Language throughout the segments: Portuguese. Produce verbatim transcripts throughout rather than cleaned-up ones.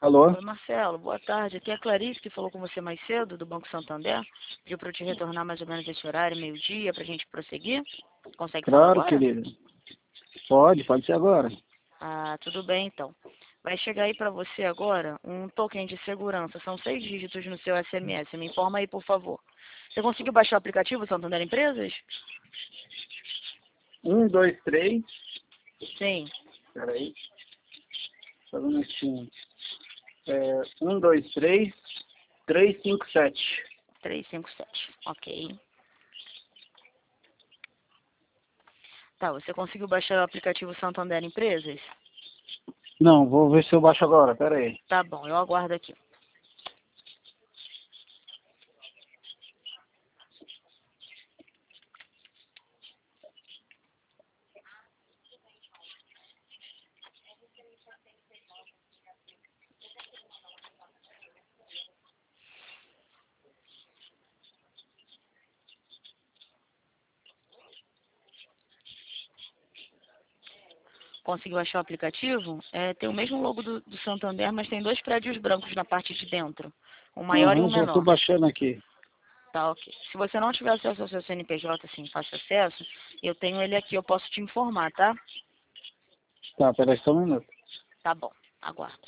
Alô? Oi, Marcelo, boa tarde. Aqui é a Clarice, que falou com você mais cedo, do Banco Santander. Pediu para eu te retornar mais ou menos esse horário, meio-dia, para a gente prosseguir. Consegue falar Claro, agora? querido. Pode, pode ser agora. Ah, tudo bem, então. Vai chegar aí para você agora um token de segurança. São seis dígitos no seu S M S. Me informa aí, por favor. Você conseguiu baixar o aplicativo Santander Empresas? Um, dois, três. Sim. Peraí. Só um minutinho. É, um, dois, três, três, cinco, sete. três cinco sete. Ok. Tá, você conseguiu baixar o aplicativo Santander Empresas? Não, vou ver se eu baixo agora, peraí. Tá bom, eu aguardo aqui. Conseguiu achar o aplicativo? É, tem o mesmo logo do, do Santander, mas tem dois prédios brancos na parte de dentro. Um maior e um Aham, já tô menor. baixando aqui. Tá, ok. Se você não tiver acesso ao seu C N P J, assim, fácil acesso, eu tenho ele aqui, eu posso te informar, tá? Tá, peraí só um minuto. Tá bom, aguardo.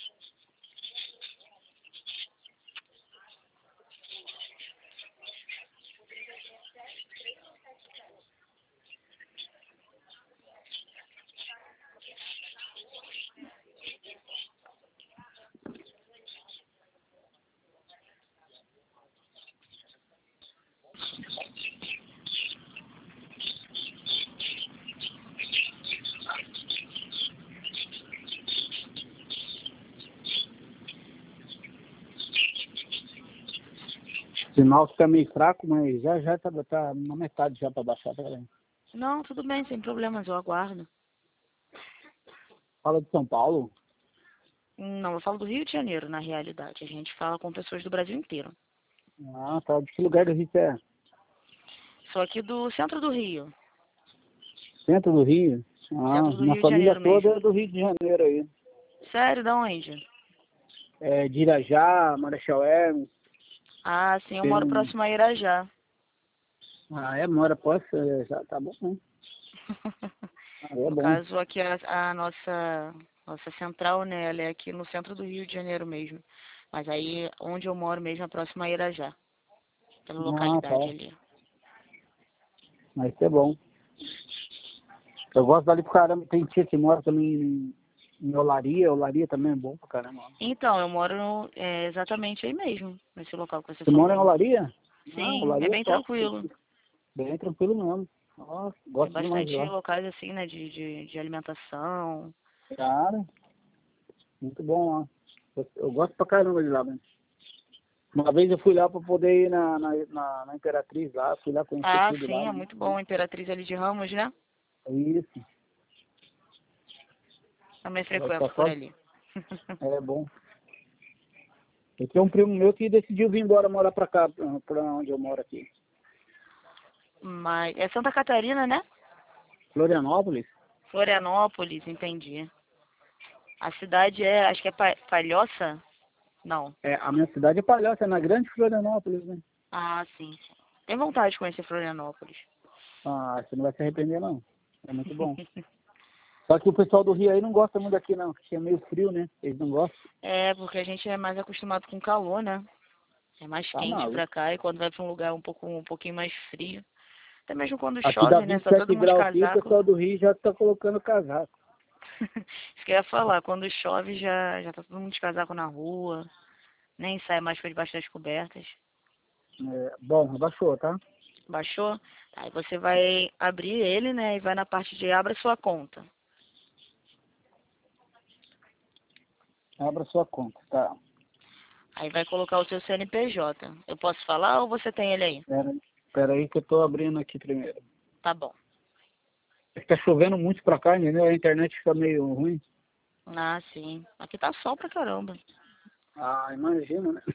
O sinal fica meio fraco, mas já já tá, tá na metade já pra baixar, peraí. Não, tudo bem, sem problemas, eu aguardo. Fala de São Paulo? Não, eu falo do Rio de Janeiro, na realidade. A gente fala com pessoas do Brasil inteiro. Ah, tá. De que lugar do Rio você é? Sou aqui do centro do Rio. Centro do Rio? Ah, Centro do minha Rio de família Janeiro toda mesmo. é do Rio de Janeiro aí. Sério, da onde? É, de Irajá, Marechal Hermes. Ah, sim, eu moro Tem... próximo a Irajá. Ah, é, mora, posso, é, já tá bom, né? Ah, é No bom. caso, aqui a, a nossa, nossa central, né, ela é aqui no centro do Rio de Janeiro mesmo. Mas aí, onde eu moro mesmo, é próximo a Irajá. Pela Ah, localidade tá. ali. Mas isso é bom. Eu gosto dali pro caramba. Tem tia que mora também em, em Olaria. Olaria também é bom pra caramba. Então, eu moro no- é, exatamente aí mesmo, nesse local que você Você mora falou. em Olaria? Ah, Sim, é Olaria é bem top. tranquilo. Bem tranquilo mesmo. Nossa, Tem gosto demais de bastante lá. locais assim, né, de, de, de alimentação. Cara, muito bom lá. Eu, eu gosto pra caramba de lá, mano. Uma vez eu fui lá pra poder ir na, na, na, na Imperatriz lá, fui lá conhecer Ah, tudo lá. sim, é muito bom. Imperatriz ali de Ramos, né? Isso. Também Ela frequento tá por só, ali. é bom. Eu tenho um primo meu que decidiu vir embora morar pra cá, pra pra onde eu moro aqui. Mas é Santa Catarina, né? Florianópolis? Florianópolis, entendi. A cidade é, acho que é Pa- Palhoça? Não. É, a minha cidade é Palhoça, é na grande Florianópolis, né? Ah, sim. Tem vontade de conhecer Florianópolis. Ah, você não vai se arrepender, não. É muito bom. Só que o pessoal do Rio aí não gosta muito daqui, não, porque é meio frio, né? Eles não gostam. É, porque a gente é mais acostumado com calor, né? É mais Tá quente pra maluco. cá e quando vai pra um lugar um pouco um pouquinho mais frio. Até mesmo quando Aqui dá chove, né? vinte e Tá todo sete mundo de graus aqui, o casaco. pessoal do Rio já tá colocando casaco. Isso que eu ia falar, quando chove já, já tá todo mundo de casaco na rua, nem sai mais por debaixo das cobertas. É, bom, abaixou, tá? Baixou? Aí você vai abrir ele, né? E vai na parte de abra sua conta. Abra sua conta, tá? Aí vai colocar o seu C N P J. Eu posso falar ou você tem ele aí? Pera, pera aí que eu tô abrindo aqui primeiro. Tá bom. Tá chovendo muito pra cá, entendeu? A internet fica meio ruim. Ah, sim. Aqui tá sol pra caramba. Ah, imagina, né?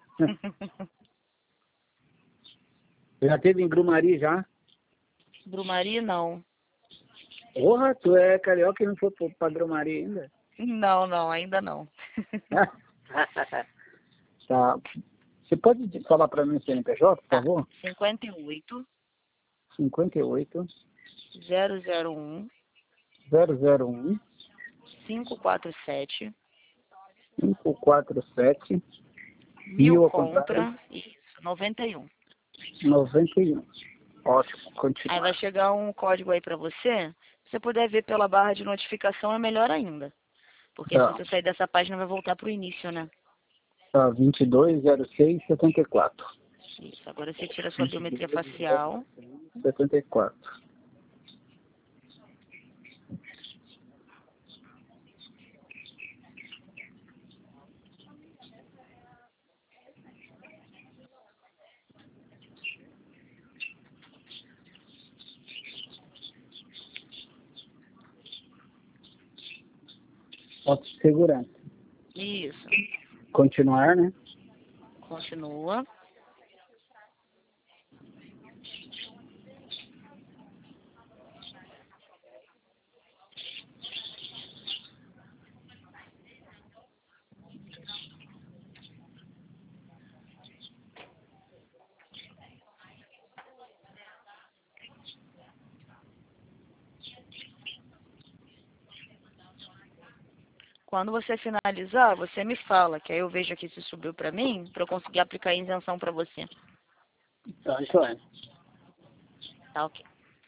Já teve em Grumari já? Brumari, não. Porra, tu é carioca e não foi pro- pra Grumari ainda? Não, não, ainda não. Tá. Você pode falar para mim o C N P J, por Tá. favor? cinquenta e oito, cinquenta e oito, zero zero um, zero zero um, cinco quatro sete, cinco quatro sete, mil mil ao contrário, contra, isso, noventa e um. noventa e um. Ótimo, Aí continuar. vai chegar um código aí pra você. Se você puder ver pela barra de notificação, é melhor ainda. Porque se Tá, você sair dessa página, vai voltar pro início, né? tá, vinte e dois, zero seis, setenta e quatro. Isso. Agora você tira a sua biometria facial. setenta e quatro. Foto de segurança. Isso. Continuar, né? Continua. Quando você finalizar, você me fala, que aí eu vejo aqui se subiu pra mim, pra eu conseguir aplicar a isenção pra você. Tá, isso é. Tá ok.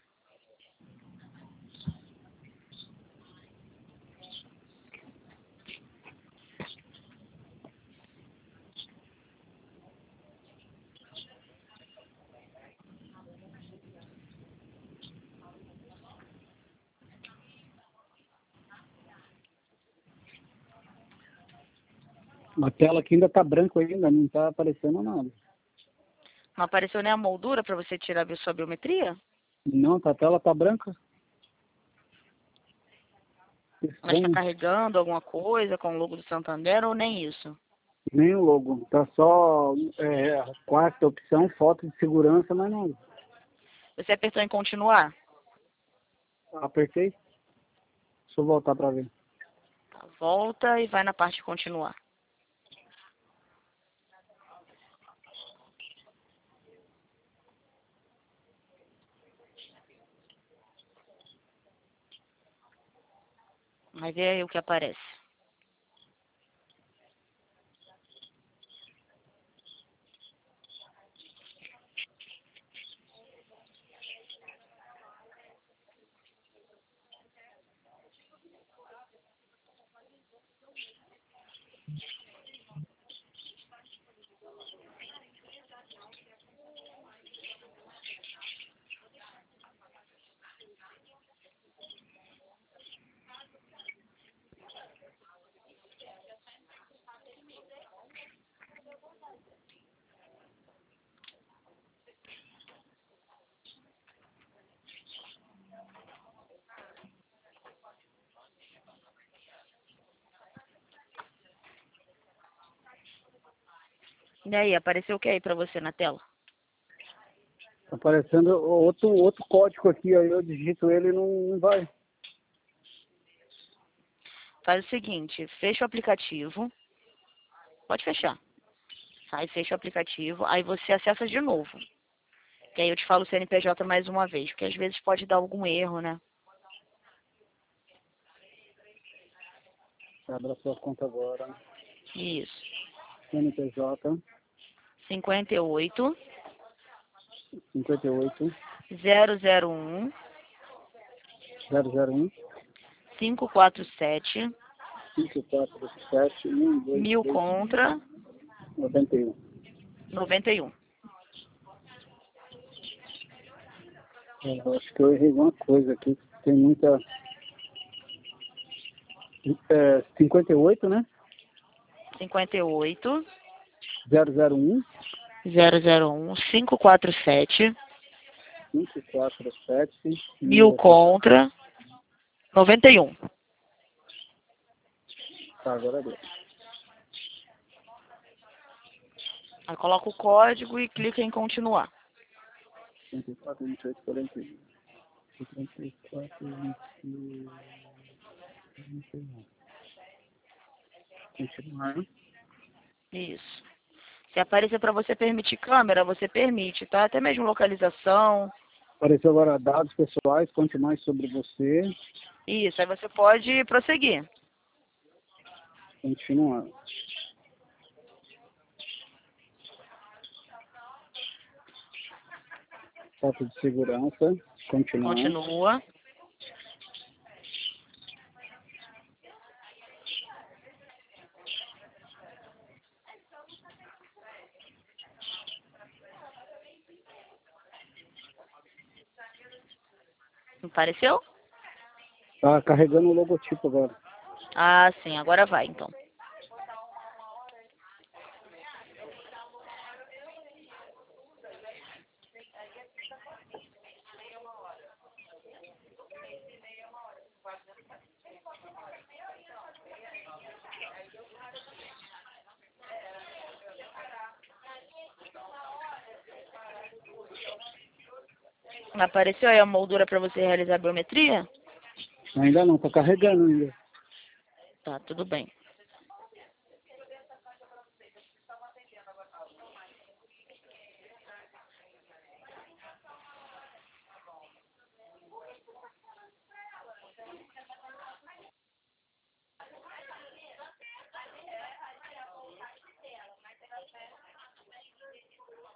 A tela aqui ainda tá branco ainda, não tá aparecendo nada. Não apareceu nem a moldura pra você tirar a sua biometria? Não, tá, a tela tá branca. Mas tá Estranho. carregando alguma coisa com o logo do Santander ou nem isso? Nem o logo. Tá só é, a quarta opção, foto de segurança, mas não. Você apertou em continuar? Apertei. Deixa eu voltar pra ver. Tá, volta e vai na parte de continuar. Vai ver aí o que aparece. E aí, apareceu o que aí pra você na tela? Tá aparecendo outro, outro código aqui, aí eu digito ele e não, não vai. Faz o seguinte, fecha o aplicativo. Pode fechar. Sai, fecha o aplicativo. Aí você acessa de novo. Que aí eu te falo o C N P J mais uma vez. Porque às vezes pode dar algum erro, né? Abra sua conta agora. Isso. C N P J cinquenta e oito, cinquenta e oito, zero zero um, zero zero um, cinco quatro sete, cinco quatro sete, um dois mil três, contra, noventa e um. noventa e um. Eu acho que eu errei uma coisa aqui. Tem muita. É, cinquenta e oito, né? cinquenta e oito, zero zero um, zero zero um, cinco quatro sete, cinco quatro sete, mil contra, noventa e um. Tá, agora deu. Aí coloca o código e clica em continuar. trinta e quatro, vinte e oito, quarenta e um. trinta e quatro, vinte e um. Continuar. Isso. Se aparecer para você permitir câmera, você permite, tá? Até mesmo localização. Apareceu agora dados pessoais, conte mais sobre você. Isso, aí você pode prosseguir. Continuar. Foto de segurança. Continuar. Continua. Apareceu? Tá carregando o logotipo agora. Ah, sim. Agora vai, então. Apareceu aí a moldura para você realizar a biometria? Ainda não, tá carregando ainda. Tá, tudo bem.